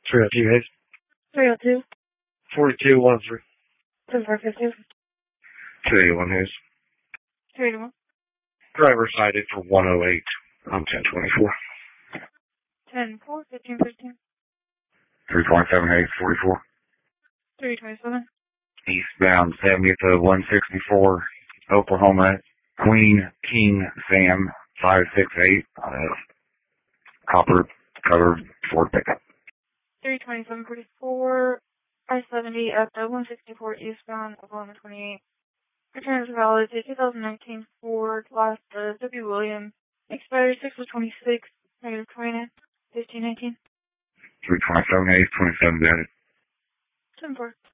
302 Hayes. 302. 4213. 7452. 281 Hayes. 381. Driver cited for 108 on 1024. 10-4, 15-15. 327 Hayes, 44. 327. Eastbound 70th of 164, Oklahoma, Queen King Sam 568, copper covered Ford pickup. 327-44. I-70 at the 164 eastbound, Oklahoma 28. Returns valid to 2019 Ford, last W. Williams. Expired 6 of 26, negative 29, 1519. 327 Hayes, 27 added. 10-4.